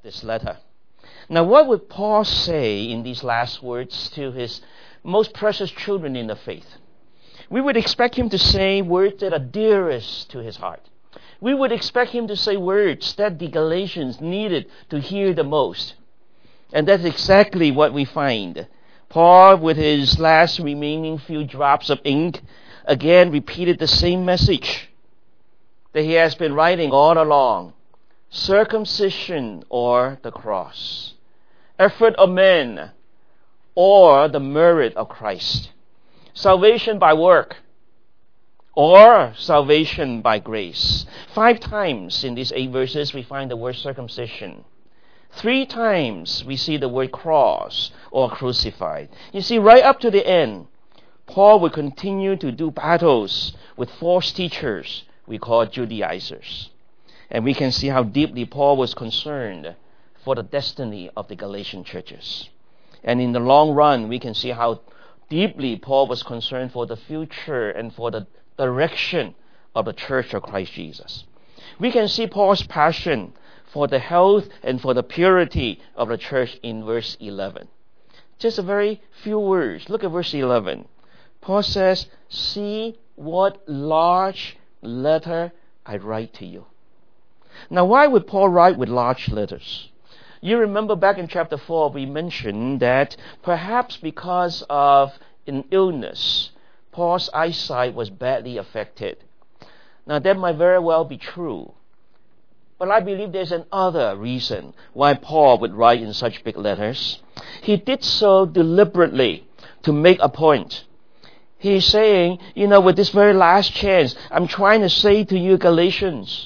this letter. Now, what would Paul say in these last words to his most precious children in the faith? We would expect him to say words that are dearest to his heart. We would expect him to say words that the Galatians needed to hear the most. And that's exactly what we find. Paul, with his last remaining few drops of ink, again repeated the same message that he has been writing all along. Circumcision or the cross. Effort of men or the merit of Christ. Salvation by work or salvation by grace. 5 times in these 8 verses we find the word circumcision. 3 times we see the word cross or crucified. You see, right up to the end, Paul will continue to do battles with false teachers we call Judaizers. And we can see how deeply Paul was concerned for the destiny of the Galatian churches. And in the long run, we can see how deeply Paul was concerned for the future and for the direction of the church of Christ Jesus. We can see Paul's passion for the health and for the purity of the church in verse 11. Just a very few words. Look at verse 11. Paul says, "See what large letter I write to you." Now, why would Paul write with large letters? You remember back in chapter 4, we mentioned that perhaps because of an illness, Paul's eyesight was badly affected. Now, that might very well be true. But I believe there's another reason why Paul would write in such big letters. He did so deliberately to make a point. He's saying, with this very last chance, I'm trying to say to you Galatians,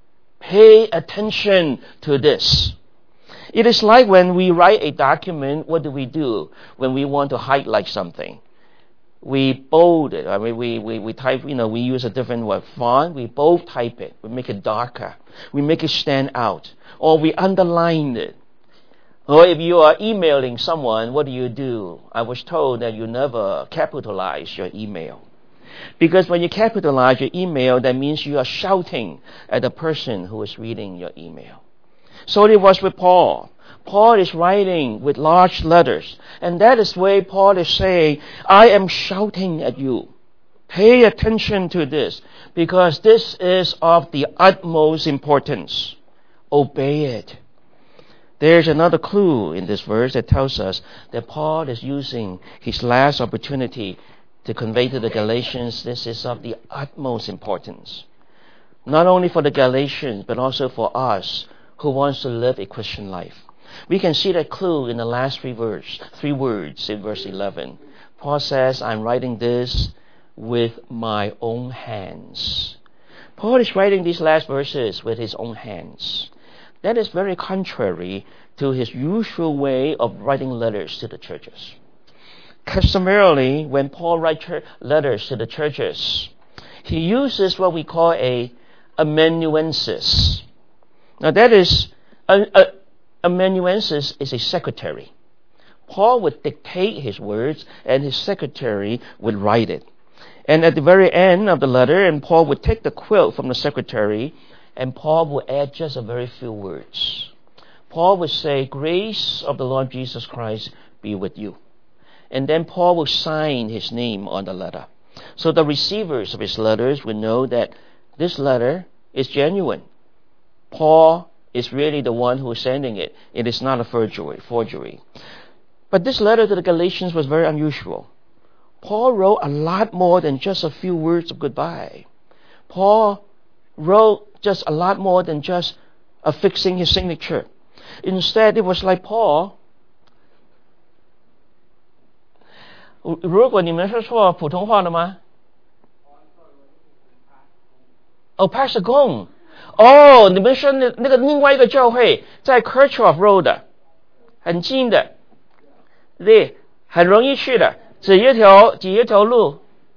pay attention to this. It is like when we write a document, what do? When we want to highlight something? We bold it. I mean, we type, we use a different word, font. We bold type it. We make it darker. We make it stand out. Or we underline it. Or if you are emailing someone, what do? I was told that you never capitalize your email. Because when you capitalize your email, that means you are shouting at the person who is reading your email. So it was with Paul. Paul is writing with large letters. And that is why Paul is saying, I am shouting at you. Pay attention to this, because this is of the utmost importance. Obey it. There's another clue in this verse that tells us that Paul is using his last opportunity to convey to the Galatians this is of the utmost importance. Not only for the Galatians, but also for us who wants to live a Christian life. We can see that clue in the last 3 words in verse 11. Paul says, I'm writing this with my own hands. Paul is writing these last verses with his own hands. That is very contrary to his usual way of writing letters to the churches. Customarily, when Paul writes letters to the churches, he uses what we call a amanuensis. Now that is, amanuensis is a secretary. Paul would dictate his words and his secretary would write it. And at the very end of the letter, and Paul would take the quilt from the secretary and Paul would add just a very few words. Paul would say, grace of the Lord Jesus Christ be with you. And then Paul will sign his name on the letter. So the receivers of his letters would know that this letter is genuine. Paul is really the one who is sending it. It is not a forgery. But this letter to the Galatians was very unusual. Paul wrote a lot more than just a few words of goodbye. Paul wrote just a lot more than just affixing his signature. Instead, it was like Paul. 如果你们是说普通话的吗？ Oh, Pastor Gong. Oh, 你们是那个另外一个教会在 Kirchhoff Road 的，很近的，对，很容易去的，只一条路。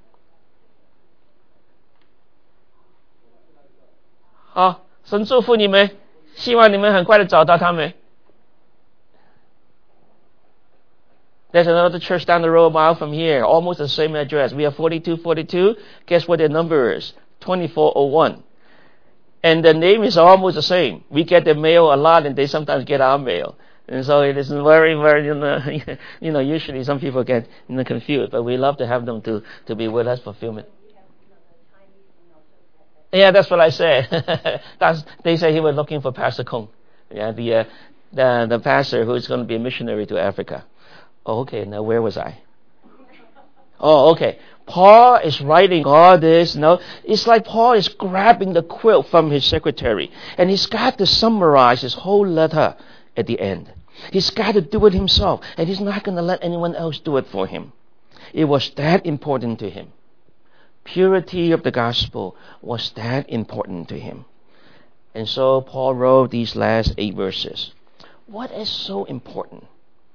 好，神祝福你们，希望你们很快的找到他们。There's another church down the road a mile from here, almost the same address. We have 4242. Guess what their number is? 2401. And the name is almost the same. We get the mail a lot, and they sometimes get our mail. And so it is very, very, usually some people get confused, but we love to have them to be with us for a few minutes. Yeah, that's what I said. They say he was looking for Pastor Kong. Yeah, the pastor who's going to be a missionary to Africa. Oh, okay, now where was I? Oh, okay. Paul is writing all this. It's like Paul is grabbing the quilt from his secretary, and he's got to summarize his whole letter at the end. He's got to do it himself, and he's not going to let anyone else do it for him. It was that important to him. Purity of the gospel was that important to him. And so Paul wrote these last 8 verses. What is so important?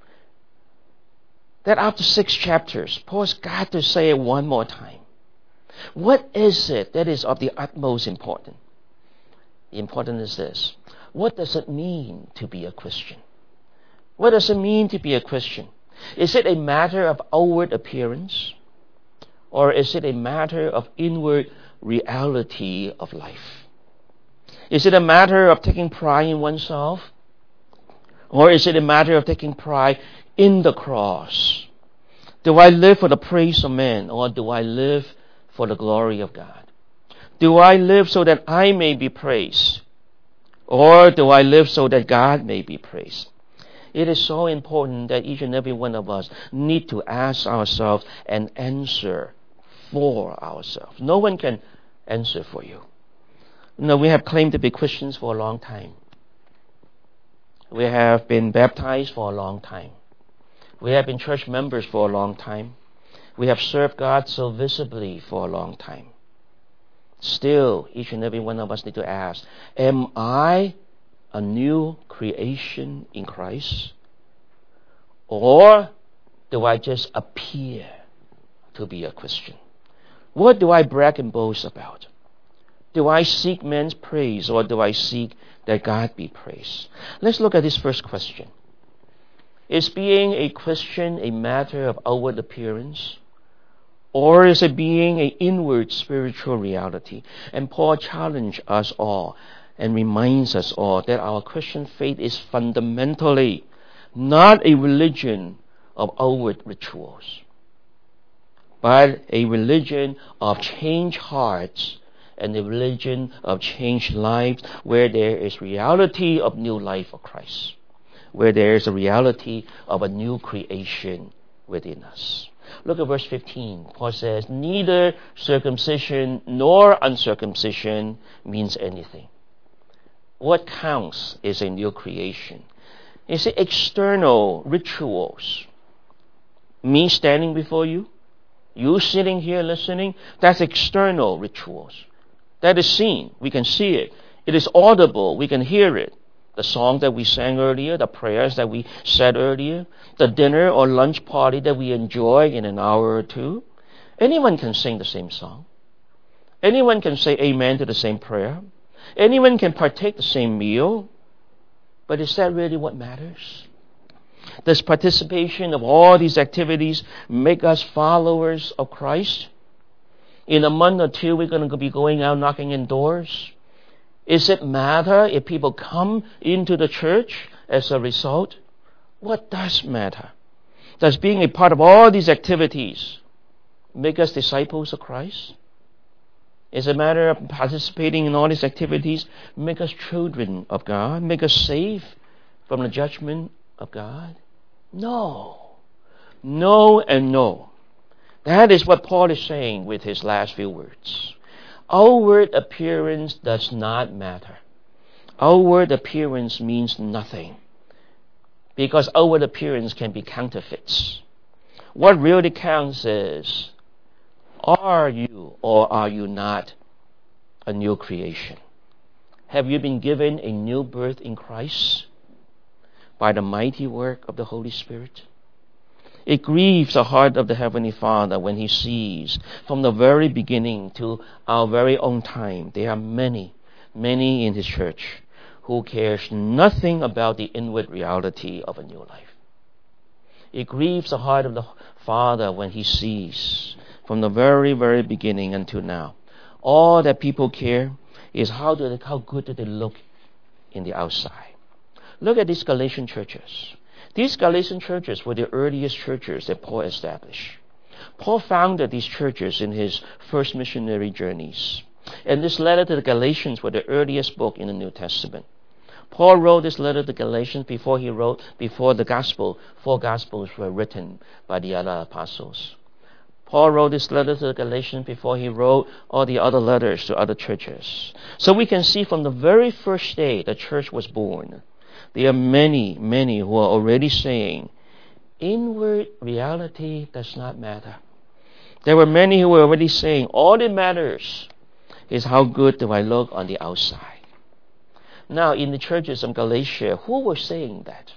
That after 6 chapters, Paul's got to say it one more time. What is it that is of the utmost importance? The important is this. What does it mean to be a Christian? What does it mean to be a Christian? Is it a matter of outward appearance? Or is it a matter of inward reality of life? Is it a matter of taking pride in oneself? Or is it a matter of taking pride in the cross? Do I live for the praise of men, or do I live for the glory of God? Do I live so that I may be praised, or do I live so that God may be praised? It is so important that each and every one of us need to ask ourselves and answer for ourselves. No one can answer for you. We have claimed to be Christians for a long time. We have been baptized for a long time. We have been church members for a long time. We have served God so visibly for a long time. Still, each and every one of us need to ask, am I a new creation in Christ? Or do I just appear to be a Christian? What do I brag and boast about? Do I seek men's praise, or do I seek that God be praised? Let's look at this first question. Is being a Christian a matter of outward appearance? Or is it being an inward spiritual reality? And Paul challenged us all and reminds us all that our Christian faith is fundamentally not a religion of outward rituals, but a religion of changed hearts and a religion of changed lives, where there is reality of new life of Christ, where there is a reality of a new creation within us. Look at verse 15. Paul says, neither circumcision nor uncircumcision means anything. What counts is a new creation. Is it external rituals? Me standing before you? You sitting here listening? That's external rituals. That is seen. We can see it. It is audible. We can hear it. The song that we sang earlier, the prayers that we said earlier, the dinner or lunch party that we enjoy in an hour or two. Anyone can sing the same song. Anyone can say amen to the same prayer. Anyone can partake the same meal. But is that really what matters? Does participation of all these activities make us followers of Christ? In a month or two, we're going to be going out knocking in doors. Is it matter if people come into the church as a result? What does matter? Does being a part of all these activities make us disciples of Christ? Is it a matter of participating in all these activities make us children of God, make us safe from the judgment of God? No. No and no. That is what Paul is saying with his last few words. Outward appearance does not matter. Outward appearance means nothing, because outward appearance can be counterfeits. What really counts is, are you or are you not a new creation? Have you been given a new birth in Christ by the mighty work of the Holy Spirit? It grieves the heart of the Heavenly Father when He sees from the very beginning to our very own time, there are many in His church who cares nothing about the inward reality of a new life. It grieves the heart of the Father when He sees from the very, very beginning until now, all that people care is how good do they look in the outside. Look at these Galatian churches. These Galatian churches were the earliest churches that Paul established. Paul founded these churches in his first missionary journeys. And this letter to the Galatians was the earliest book in the New Testament. Paul wrote this letter to Galatians before the gospel. 4 gospels were written by the other apostles. Paul wrote this letter to the Galatians before he wrote all the other letters to other churches. So we can see from the very first day the church was born, there are many, many who are already saying, inward reality does not matter. There were many who were already saying, all that matters is how good do I look on the outside. Now, in the churches of Galatia, who were saying that?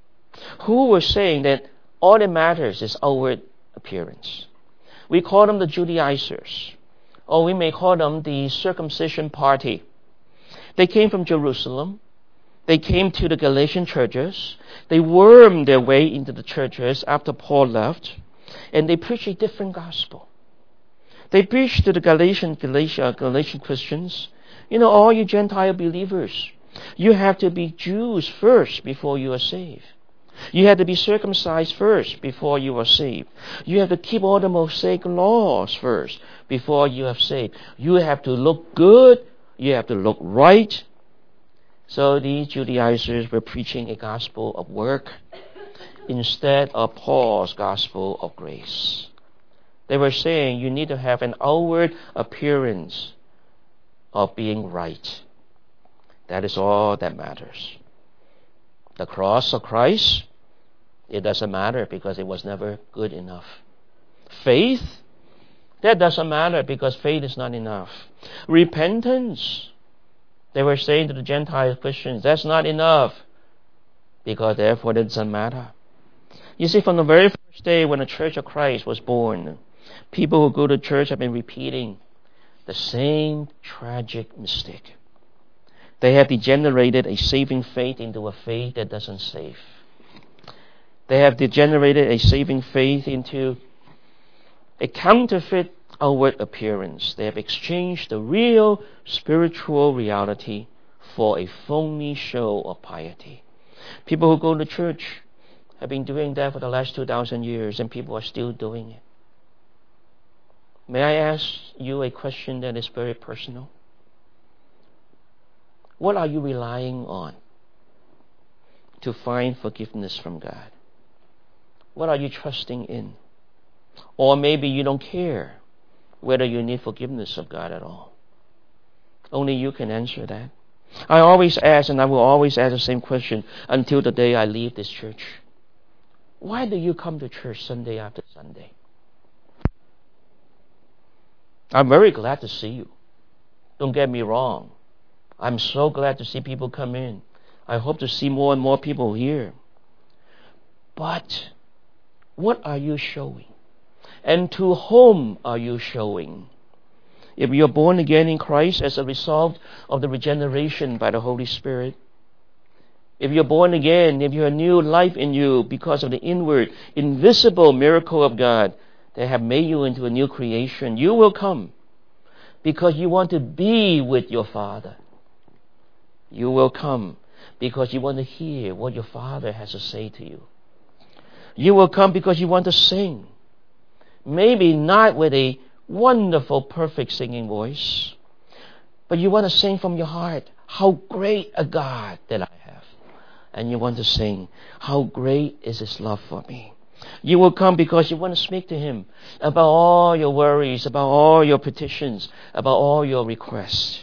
Who were saying that all that matters is outward appearance? We call them the Judaizers, or we may call them the circumcision party. They came from Jerusalem. They came to the Galatian churches. They wormed their way into the churches after Paul left, and they preached a different gospel. They preached to the Galatian Christians, all you Gentile believers, you have to be Jews first before you are saved. You have to be circumcised first before you are saved. You have to keep all the Mosaic laws first before you are saved. You have to look good. You have to look right. So these Judaizers were preaching a gospel of work instead of Paul's gospel of grace. They were saying you need to have an outward appearance of being right. That is all that matters. The cross of Christ, it doesn't matter because it was never good enough. Faith, that doesn't matter because faith is not enough. Repentance, they were saying to the Gentile Christians, that's not enough because therefore it doesn't matter. You see, from the very first day when the Church of Christ was born, people who go to church have been repeating the same tragic mistake. They have degenerated a saving faith into a faith that doesn't save. They have degenerated a saving faith into a counterfeit outward appearance. They have exchanged the real spiritual reality for a phony show of piety. People who go to church have been doing that for the last 2,000 years, and people are still doing it. May I ask you a question that is very personal? What are you relying on to find forgiveness from God? What are you trusting in? Or maybe you don't care whether you need forgiveness of God at all. Only you can answer that. I always ask, and I will always ask the same question until the day I leave this church. Why do you come to church Sunday after Sunday? I'm very glad to see you. Don't get me wrong. I'm so glad to see people come in. I hope to see more and more people here. But what are you showing? And to whom are you showing? If you're born again in Christ as a result of the regeneration by the Holy Spirit, if you're born again, if you have new life in you because of the inward, invisible miracle of God that have made you into a new creation, you will come because you want to be with your Father. You will come because you want to hear what your Father has to say to you. You will come because you want to sing. Maybe not with a wonderful, perfect singing voice, but you want to sing from your heart, how great a God that I have. And you want to sing, how great is His love for me. You will come because you want to speak to Him about all your worries, about all your petitions, about all your requests.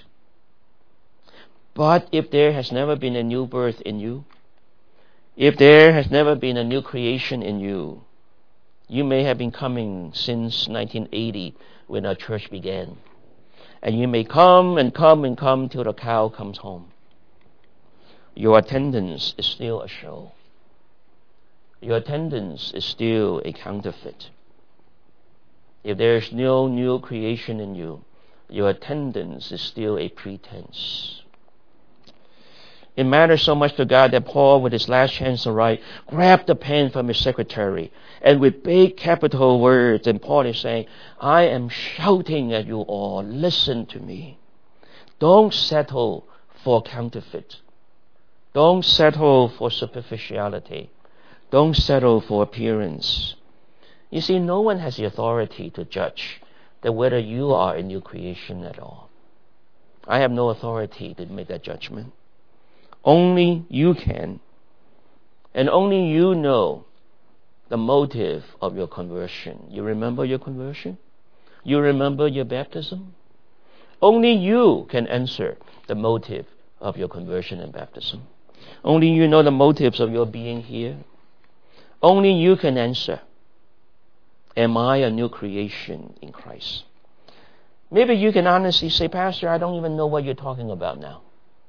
But if there has never been a new birth in you, if there has never been a new creation in you, you may have been coming since 1980 when our church began. And you may come and come and come till the cow comes home. Your attendance is still a show. Your attendance is still a counterfeit. If there is no new creation in you, your attendance is still a pretense. It matters so much to God that Paul, with his last chance to write, grabbed the pen from his secretary and with big capital words, and Paul is saying, I am shouting at you all, listen to me. Don't settle for counterfeit. Don't settle for superficiality. Don't settle for appearance. You see, no one has the authority to judge that whether you are a new creation at all. I have no authority to make that judgment. Only you can. And only you know the motive of your conversion. You remember your conversion? You remember your baptism? Only you can answer the motive of your conversion and baptism. Only you know the motives of your being here. Only you can answer, am I a new creation in Christ? Maybe you can honestly say, Pastor, I don't even know what you're talking about now.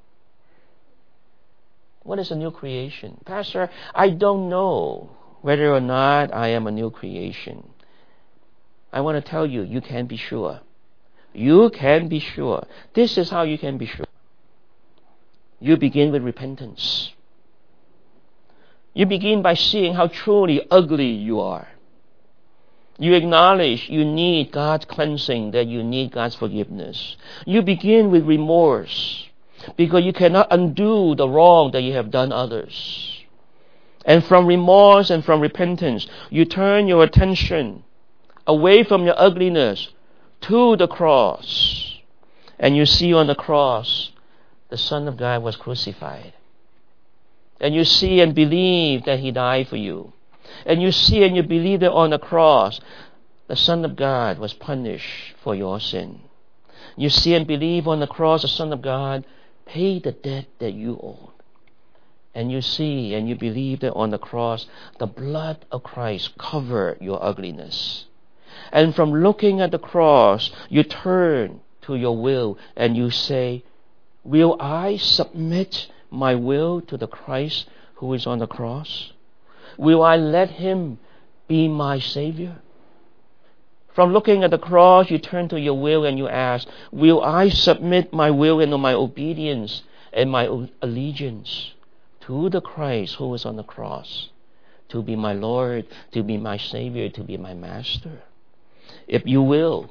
What is a new creation? Pastor, I don't know whether or not I am a new creation. I want to tell you, you can be sure. You can be sure. This is how you can be sure. You begin with repentance. You begin by seeing how truly ugly you are. You acknowledge you need God's cleansing, that you need God's forgiveness. You begin with remorse because you cannot undo the wrong that you have done others. And from remorse and from repentance, you turn your attention away from your ugliness to the cross. And you see on the cross, the Son of God was crucified. And you see and believe that He died for you. And you see and you believe that on the cross, the Son of God was punished for your sin. You see and believe on the cross, the Son of God paid the debt that you owed. And you see and you believe that on the cross, the blood of Christ covered your ugliness. And from looking at the cross, you turn to your will and you say, will I submit my will to the Christ who is on the cross? Will I let Him be my Savior? From looking at the cross, you turn to your will and you ask, will I submit my will and my obedience and my allegiance to the Christ who is on the cross, to be my Lord, to be my Savior, to be my Master? If you will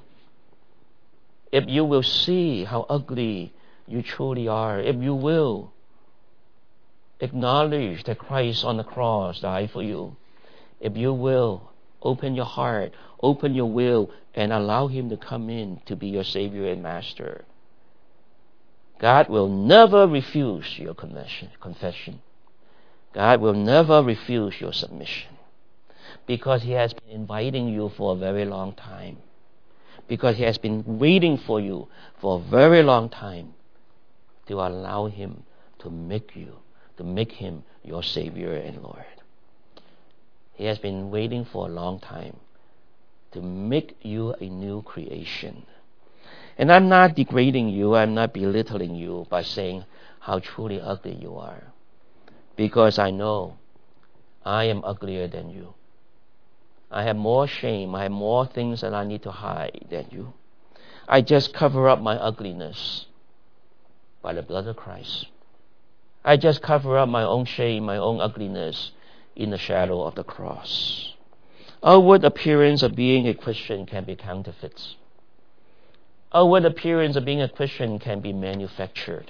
see how ugly you truly are, if you will acknowledge that Christ on the cross died for you, if you will open your heart, open your will, and allow Him to come in to be your Savior and Master, God will never refuse your confession. God will never refuse your submission, because He has been inviting you for a very long time, because He has been waiting for you for a very long time to allow Him to make Him your Savior and Lord. He has been waiting for a long time to make you a new creation. And I'm not degrading you, I'm not belittling you by saying how truly ugly you are, because I know I am uglier than you. I have more shame, I have more things that I need to hide than you. I just cover up my ugliness by the blood of Christ. I just cover up my own shame, my own ugliness in the shadow of the cross. Outward appearance of being a Christian can be counterfeits. Outward appearance of being a Christian can be manufactured.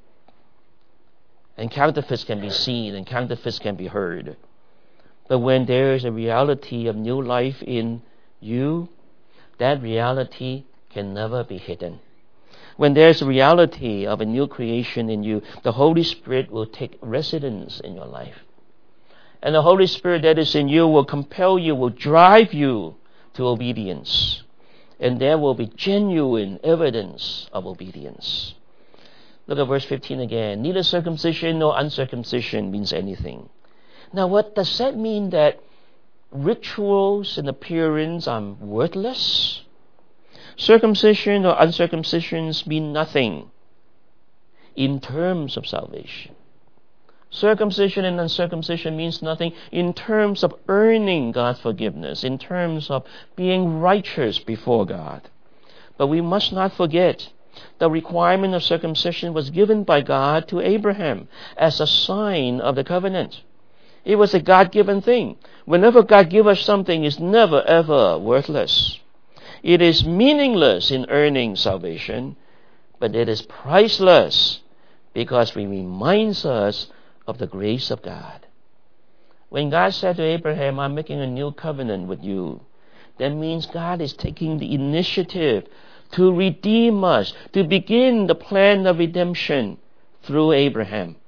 And counterfeits can be seen and counterfeits can be heard. But when there is a reality of new life in you, that reality can never be hidden. When there's a reality of a new creation in you, the Holy Spirit will take residence in your life. And the Holy Spirit that is in you will compel you, will drive you to obedience. And there will be genuine evidence of obedience. Look at verse 15 again. Neither circumcision nor uncircumcision means anything. Now, what does that mean? That rituals and appearance are worthless? Circumcision or uncircumcisions mean nothing in terms of salvation. Circumcision and uncircumcision means nothing in terms of earning God's forgiveness, in terms of being righteous before God. But we must not forget the requirement of circumcision was given by God to Abraham as a sign of the covenant. It was a God-given thing. Whenever God gives us something, it's never ever worthless. It is meaningless in earning salvation, but it is priceless because it reminds us of the grace of God. When God said to Abraham, I'm making a new covenant with you, that means God is taking the initiative to redeem us, to begin the plan of redemption through Abraham.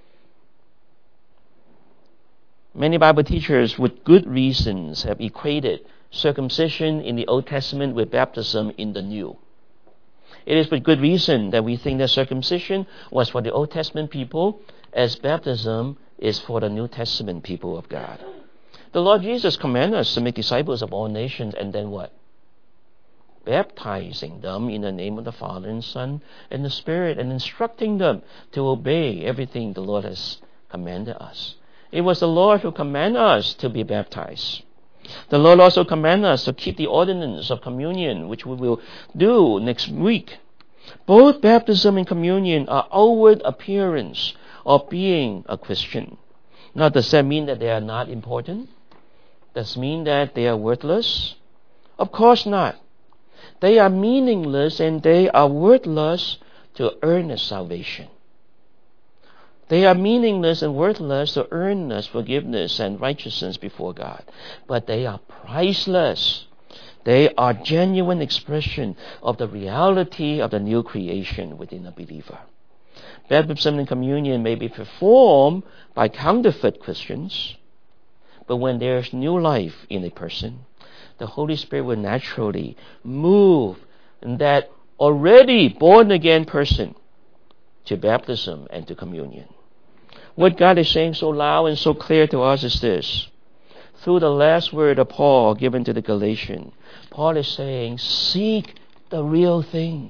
Many Bible teachers, with good reasons, have equated circumcision in the Old Testament with baptism in the New. It is with good reason that we think that circumcision was for the Old Testament people, as baptism is for the New Testament people of God. The Lord Jesus commanded us to make disciples of all nations, and then what? Baptizing them in the name of the Father and Son and the Spirit, and instructing them to obey everything the Lord has commanded us. It was the Lord who commanded us to be baptized. The Lord also commanded us to keep the ordinance of communion, which we will do next week. Both baptism and communion are outward appearance of being a Christian. Now, does that mean that they are not important? Does it mean that they are worthless? Of course not. They are meaningless and they are worthless to earn a salvation. They are meaningless and worthless to earn us forgiveness and righteousness before God. But they are priceless. They are genuine expression of the reality of the new creation within a believer. Baptism and communion may be performed by counterfeit Christians, but when there is new life in a person, the Holy Spirit will naturally move in that already born-again person to baptism and to communion. What God is saying so loud and so clear to us is this. Through the last word of Paul given to the Galatians, Paul is saying, seek the real thing.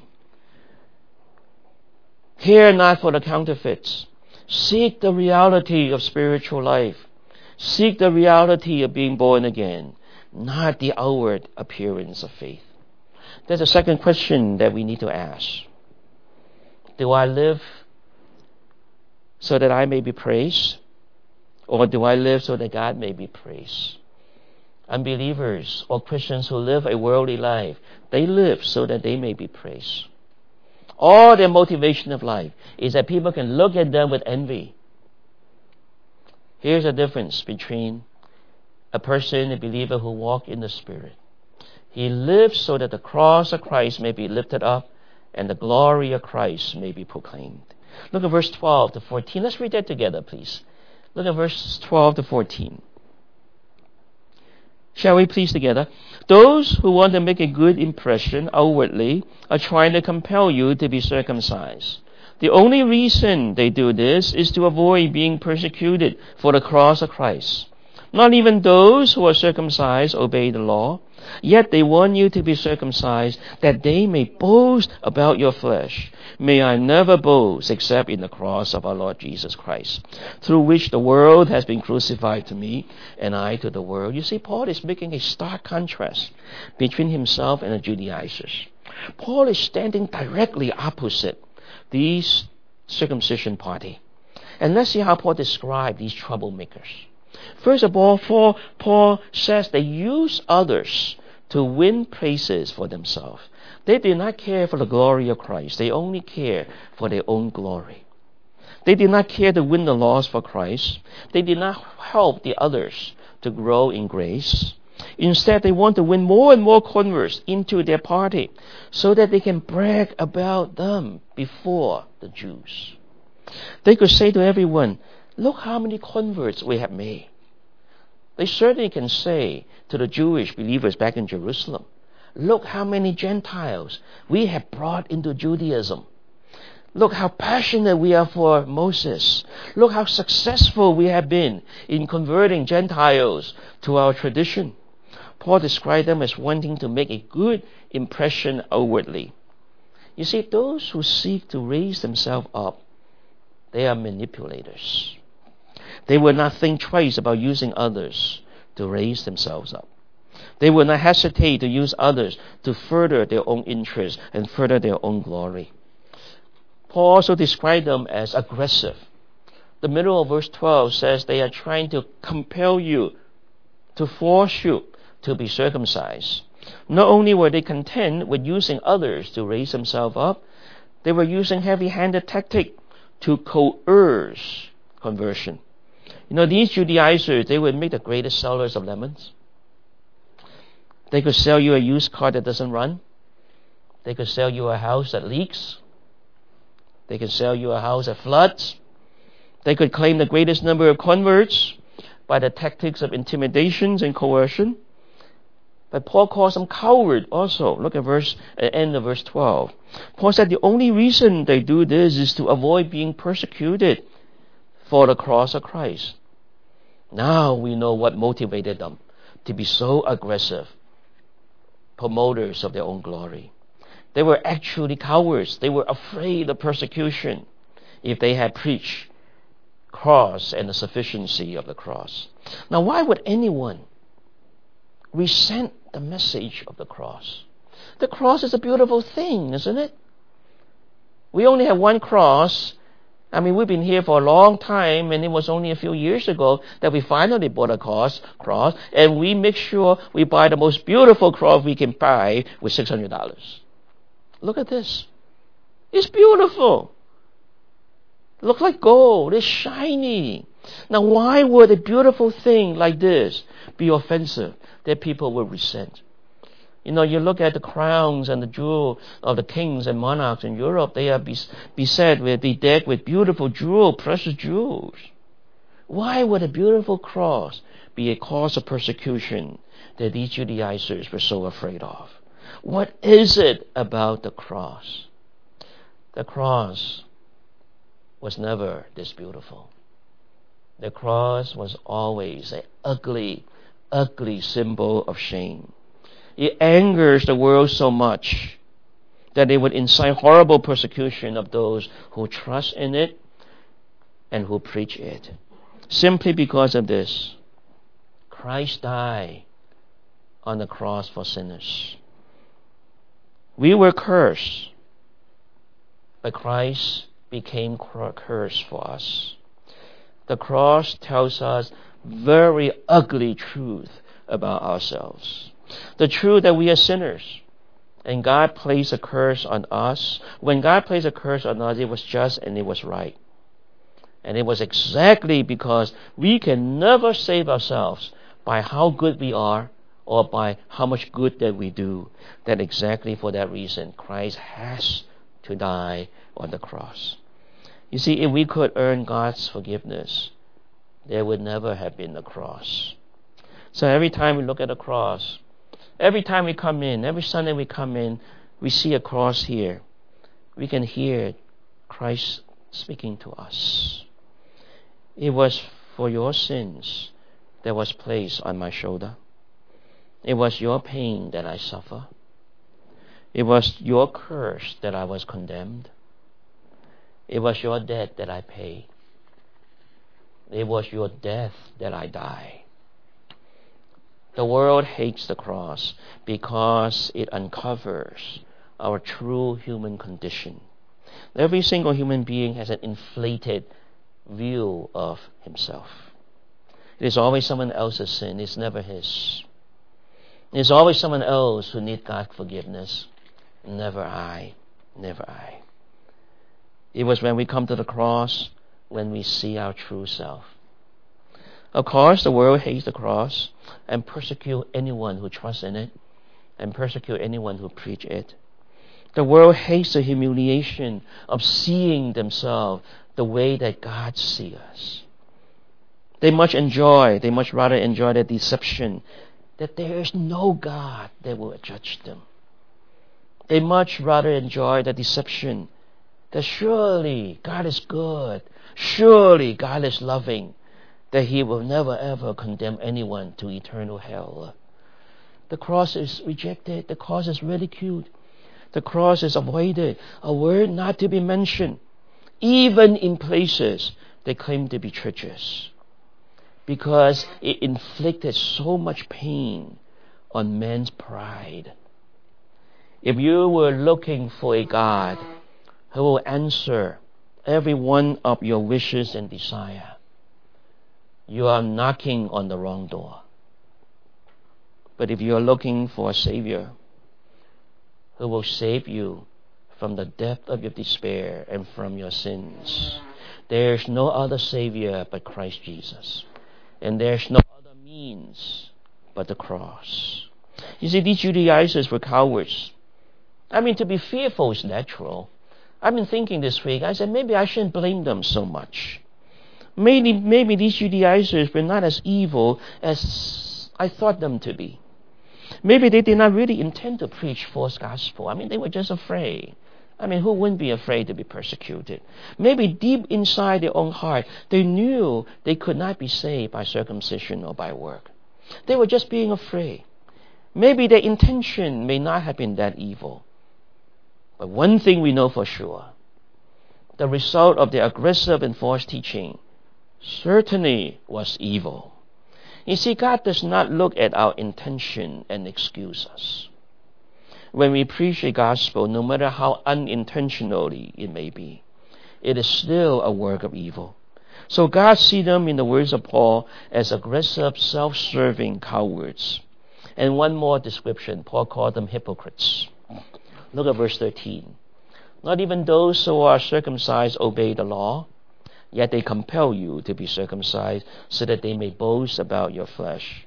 Care not for the counterfeits. Seek the reality of spiritual life. Seek the reality of being born again, not the outward appearance of faith. There's a second question that we need to ask. Do I live so that I may be praised? Or do I live so that God may be praised? Unbelievers or Christians who live a worldly life, they live so that they may be praised. All their motivation of life is that people can look at them with envy. Here's the difference between a person, a believer who walks in the Spirit. He lives so that the cross of Christ may be lifted up and the glory of Christ may be proclaimed. Look at verse 12 to 14. Let's read that together, please. Look at verses 12 to 14. Shall we please together? Those who want to make a good impression outwardly are trying to compel you to be circumcised. The only reason they do this is to avoid being persecuted for the cross of Christ. Not even those who are circumcised obey the law, yet they want you to be circumcised that they may boast about your flesh. May I never boast except in the cross of our Lord Jesus Christ, through which the world has been crucified to me and I to the world. You see, Paul is making a stark contrast between himself and the Judaizers. Paul is standing directly opposite these circumcision party. And let's see how Paul describes these troublemakers. First of all, Paul says they use others to win praises for themselves. They did not care for the glory of Christ. They only care for their own glory. They did not care to win the lost for Christ. They did not help the others to grow in grace. Instead, they want to win more and more converts into their party so that they can brag about them before the Jews. They could say to everyone, look how many converts we have made. They certainly can say to the Jewish believers back in Jerusalem, look how many Gentiles we have brought into Judaism. Look how passionate we are for Moses. Look how successful we have been in converting Gentiles to our tradition. Paul described them as wanting to make a good impression outwardly. You see, those who seek to raise themselves up, they are manipulators. They will not think twice about using others to raise themselves up. They will not hesitate to use others to further their own interests and further their own glory. Paul also described them as aggressive. The middle of verse 12 says they are trying to compel you, to force you to be circumcised. Not only were they content with using others to raise themselves up, They were using heavy-handed tactic to coerce conversion. These Judaizers, they would make the greatest sellers of lemons. They could sell you a used car that doesn't run. They could sell you a house that leaks. They could sell you a house that floods. They could claim the greatest number of converts by the tactics of intimidations and coercion. But Paul calls them coward also. Look at end of verse 12. Paul said the only reason they do this is to avoid being persecuted for the cross of Christ. Now we know what motivated them to be so aggressive, promoters of their own glory. They were actually cowards. They were afraid of persecution if they had preached cross and the sufficiency of the cross. Now, why would anyone resent the message of the cross? The cross is a beautiful thing, isn't it? We only have one cross. We've been here for a long time, and it was only a few years ago that we finally bought a cross, and we make sure we buy the most beautiful cross we can buy with $600. Look at this. It's beautiful. It looks like gold. It's shiny. Now, why would a beautiful thing like this be offensive that people will resent? You look at the crowns and the jewel of the kings and monarchs in Europe. They are bedecked with beautiful precious jewels. Why would a beautiful cross be a cause of persecution that these Judaizers were so afraid of? What is it about the cross? The cross was never this beautiful. The cross was always an ugly, ugly symbol of shame. It angers the world so much that it would incite horrible persecution of those who trust in it and who preach it. Simply because of this, Christ died on the cross for sinners. We were cursed, but Christ became cursed for us. The cross tells us very ugly truth about ourselves. The truth that we are sinners, and God placed a curse on us. When God placed a curse on us, it was just and it was right. And it was exactly because we can never save ourselves by how good we are or by how much good that we do, that exactly for that reason, Christ has to die on the cross. You see, if we could earn God's forgiveness, there would never have been a cross. So every time we look at a cross, every time we come in, every Sunday we come in, we see a cross here. We can hear Christ speaking to us. It was for your sins that was placed on my shoulder. It was your pain that I suffer. It was your curse that I was condemned. It was your debt that I paid. It was your death that I died. The world hates the cross because it uncovers our true human condition. Every single human being has an inflated view of himself. It is always someone else's sin. It's never his. It's always someone else who needs God's forgiveness. Never I. Never I. It was when we come to the cross when we see our true self. Of course, the world hates the cross and persecute anyone who trusts in it and persecute anyone who preach it. The world hates the humiliation of seeing themselves the way that God sees us. They much rather enjoy the deception that there is no God that will judge them. They much rather enjoy the deception that surely God is good, surely God is loving, that He will never ever condemn anyone to eternal hell. The cross is rejected, the cross is ridiculed, the cross is avoided, a word not to be mentioned, even in places they claim to be churches, because it inflicted so much pain on man's pride. If you were looking for a God who will answer every one of your wishes and desire, you are knocking on the wrong door. But if you are looking for a Savior who will save you from the depth of your despair and from your sins. There's no other Savior but Christ Jesus. And there's no other means but the cross. You see, these Judaizers were cowards. I mean, to be fearful is natural. I've been thinking this week, I said, maybe I shouldn't blame them so much. Maybe these Judaizers were not as evil as I thought them to be. Maybe they did not really intend to preach false gospel. I mean, they were just afraid. I mean, who wouldn't be afraid to be persecuted? Maybe deep inside their own heart, they knew they could not be saved by circumcision or by work. They were just being afraid. Maybe their intention may not have been that evil. But one thing we know for sure, the result of their aggressive and false teaching certainly was evil. You see, God does not look at our intention and excuse us. When we preach a gospel, no matter how unintentionally it may be, it is still a work of evil. So God sees them, in the words of Paul, as aggressive, self-serving cowards. And one more description, Paul called them hypocrites. Look at verse 13. Not even those who are circumcised obey the law, yet they compel you to be circumcised so that they may boast about your flesh.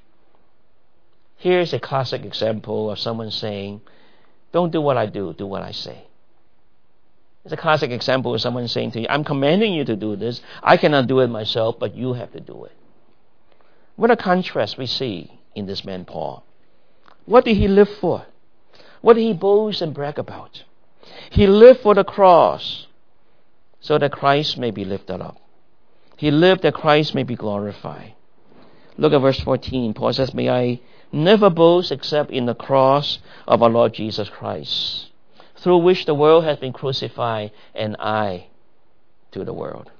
Here's a classic example of someone saying, don't do what I do, do what I say. It's a classic example of someone saying to you, I'm commanding you to do this. I cannot do it myself, but you have to do it. What a contrast we see in this man Paul. What did he live for? What did he boast and brag about? He lived for the cross so that Christ may be lifted up. He lived that Christ may be glorified. Look at verse 14. Paul says, may I never boast except in the cross of our Lord Jesus Christ, through which the world has been crucified, and I to the world.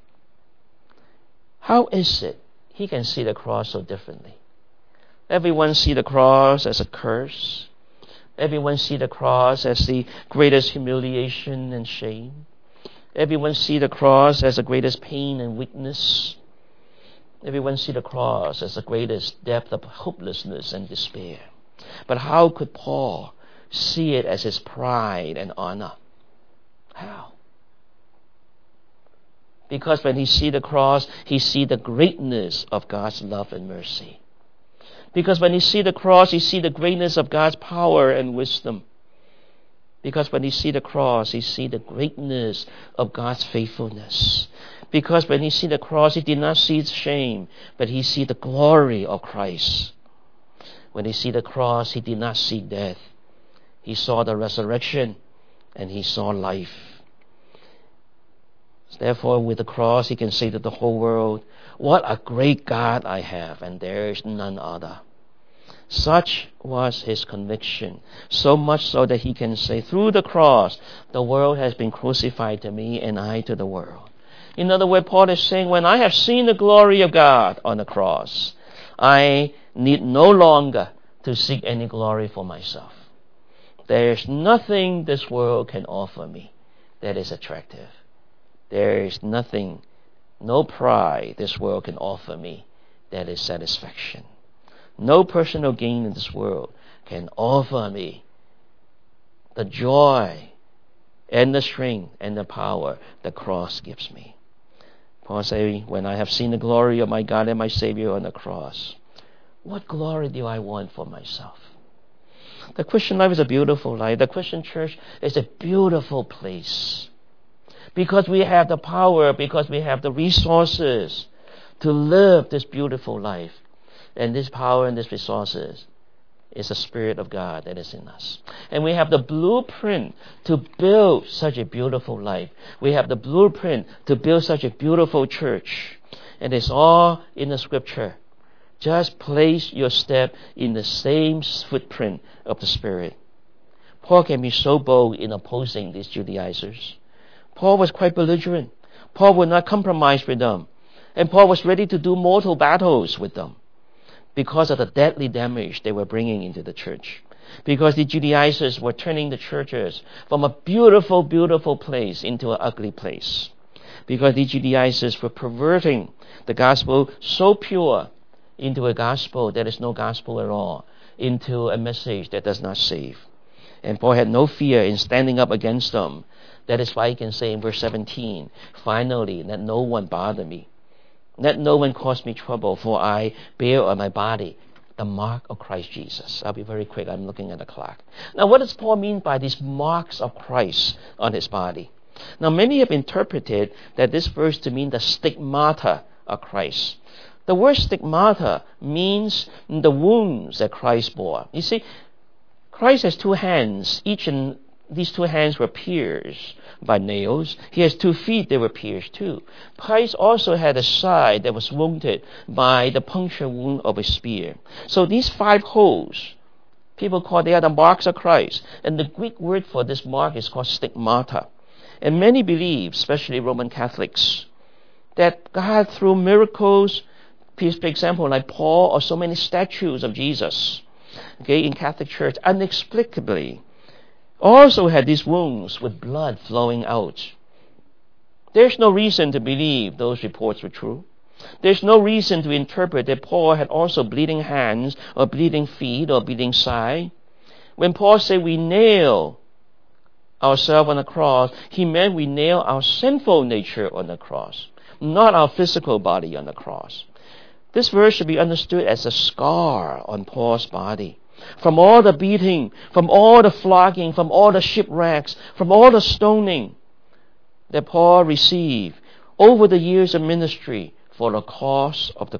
How is it he can see the cross so differently? Everyone see the cross as a curse. Everyone see the cross as the greatest humiliation and shame. Everyone see the cross as the greatest pain and weakness. Everyone see the cross as the greatest depth of hopelessness and despair. But how could Paul see it as his pride and honor? How? Because when he see the cross, he see the greatness of God's love and mercy. Because when he see the cross, he see the greatness of God's power and wisdom. Because when he see the cross, he see the greatness of God's faithfulness. Because when he see the cross, he did not see shame, but he see the glory of Christ. When he see the cross, he did not see death. He saw the resurrection and he saw life. Therefore, with the cross, he can say to the whole world, what a great God I have, and there is none other. Such was his conviction, so much so that he can say, through the cross, the world has been crucified to me and I to the world. In other words, Paul is saying, when I have seen the glory of God on the cross, I need no longer to seek any glory for myself. There is nothing this world can offer me that is attractive. There is nothing, no pride this world can offer me that is satisfaction. No personal gain in this world can offer me the joy and the strength and the power the cross gives me. Paul says, when I have seen the glory of my God and my Savior on the cross, what glory do I want for myself? The Christian life is a beautiful life. The Christian church is a beautiful place. Because we have the power, because we have the resources to live this beautiful life. And this power and these resources is the Spirit of God that is in us. And we have the blueprint to build such a beautiful life. We have the blueprint to build such a beautiful church. And it's all in the Scripture. Just place your step in the same footprint of the Spirit. Paul can be so bold in opposing these Judaizers. Paul was quite belligerent. Paul would not compromise with them. And Paul was ready to do mortal battles with them because of the deadly damage they were bringing into the church. Because the Judaizers were turning the churches from a beautiful, beautiful place into an ugly place. Because the Judaizers were perverting the gospel so pure into a gospel that is no gospel at all, into a message that does not save. And Paul had no fear in standing up against them. That is why he can say in verse 17, finally, let no one bother me. Let no one cause me trouble, for I bear on my body the mark of Christ Jesus. I'll be very quick. I'm looking at the clock. Now, what does Paul mean by these marks of Christ on his body? Now, many have interpreted that this verse to mean the stigmata of Christ. The word stigmata means the wounds that Christ bore. You see, Christ has two hands. These two hands were pierced by nails. He has 2 feet that were pierced too. Christ also had a side that was wounded by the puncture wound of a spear. So these 5 holes, people call they are the marks of Christ. And the Greek word for this mark is called stigmata. And many believe, especially Roman Catholics, that God through miracles, for example, like Paul or so many statues of Jesus, in Catholic Church, inexplicably also had these wounds with blood flowing out. There's no reason to believe those reports were true. There's no reason to interpret that Paul had also bleeding hands or bleeding feet or bleeding side. When Paul said we nail ourselves on the cross, he meant we nail our sinful nature on the cross, not our physical body on the cross. This verse should be understood as a scar on Paul's body. From all the beating, from all the flogging, from all the shipwrecks, from all the stoning that Paul received over the years of ministry for the cause of the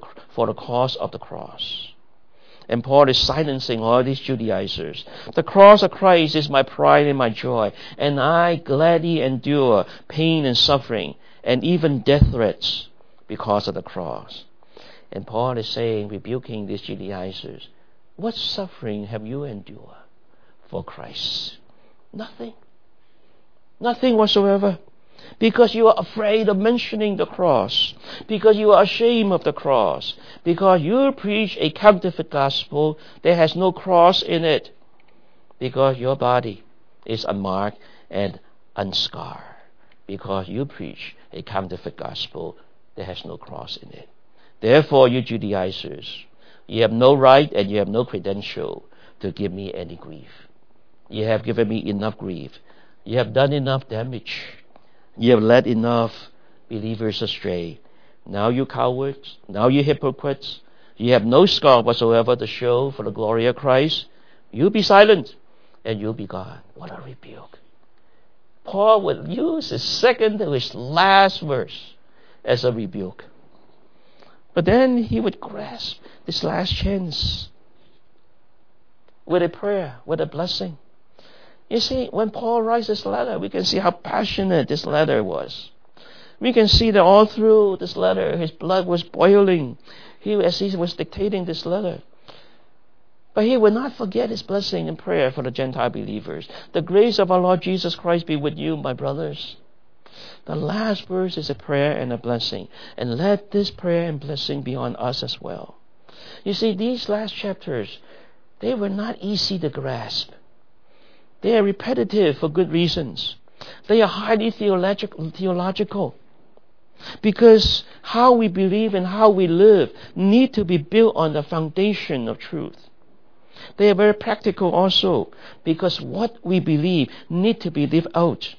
cross. And Paul is silencing all these Judaizers. The cross of Christ is my pride and my joy, and I gladly endure pain and suffering, and even death threats because of the cross. And Paul is saying, rebuking these Judaizers, what suffering have you endured for Christ? Nothing. Nothing whatsoever. Because you are afraid of mentioning the cross. Because you are ashamed of the cross. Because you preach a counterfeit gospel that has no cross in it. Because your body is unmarked and unscarred. Because you preach a counterfeit gospel that has no cross in it. Therefore, you Judaizers, you have no right and you have no credential to give me any grief. You have given me enough grief. You have done enough damage. You have led enough believers astray. Now you cowards, now you hypocrites, you have no scar whatsoever to show for the glory of Christ. You be silent and you'll be God. What a rebuke. Paul would use his second to his last verse as a rebuke. But then he would grasp this last chance with a prayer, with a blessing. You see, when Paul writes this letter, we can see how passionate this letter was. We can see that all through this letter, his blood was boiling as he was dictating this letter. But he would not forget his blessing and prayer for the Gentile believers. The grace of our Lord Jesus Christ be with you, my brothers. The last verse is a prayer and a blessing. And let this prayer and blessing be on us as well. You see, these last chapters, they were not easy to grasp. They are repetitive for good reasons. They are highly theological. Because how we believe and how we live need to be built on the foundation of truth. They are very practical also, because what we believe need to be lived out.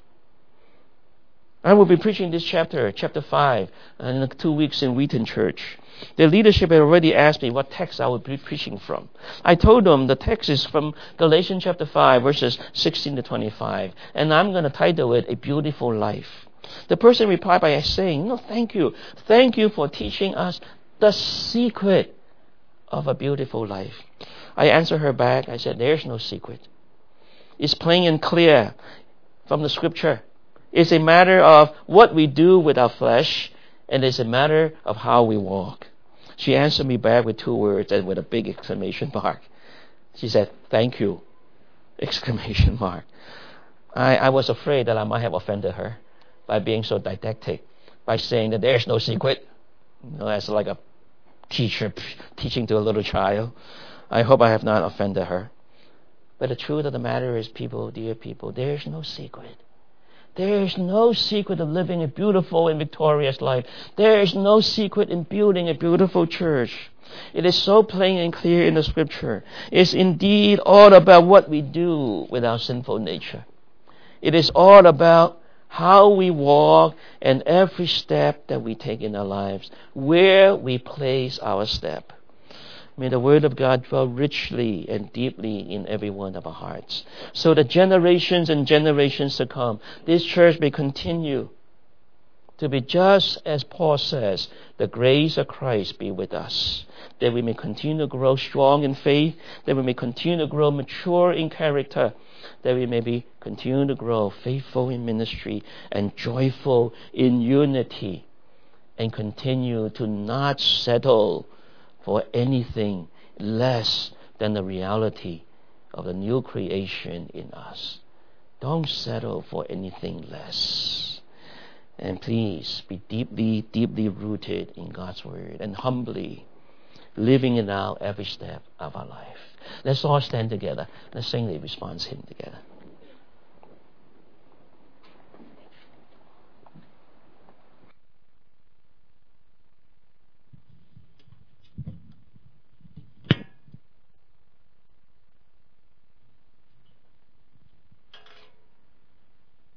I will be preaching this chapter 5, in 2 weeks in Wheaton Church. The leadership had already asked me what text I would be preaching from. I told them the text is from Galatians chapter 5, verses 16 to 25. And I'm going to title it, A Beautiful Life. The person replied by saying, no, thank you. Thank you for teaching us the secret of a beautiful life. I answered her back. I said, there's no secret. It's plain and clear from the scripture. It's a matter of what we do with our flesh, and it's a matter of how we walk. She answered me back with 2 words and with a big exclamation mark. She said, thank you, exclamation mark. I was afraid that I might have offended her by being so didactic, by saying that there's no secret. As like a teacher teaching to a little child. I hope I have not offended her. But the truth of the matter is, people, dear people, there's no secret. There is no secret of living a beautiful and victorious life. There is no secret in building a beautiful church. It is so plain and clear in the Scripture. It's indeed all about what we do with our sinful nature. It is all about how we walk and every step that we take in our lives, where we place our step. May the Word of God dwell richly and deeply in every one of our hearts, so that generations and generations to come, this church may continue to be just as Paul says, the grace of Christ be with us, that we may continue to grow strong in faith, that we may continue to grow mature in character, that we may continue to grow faithful in ministry and joyful in unity, and continue to not settle for anything less than the reality of the new creation in us. Don't settle for anything less. And please be deeply, deeply rooted in God's Word and humbly living it out every step of our life. Let's all stand together. Let's sing the response hymn together.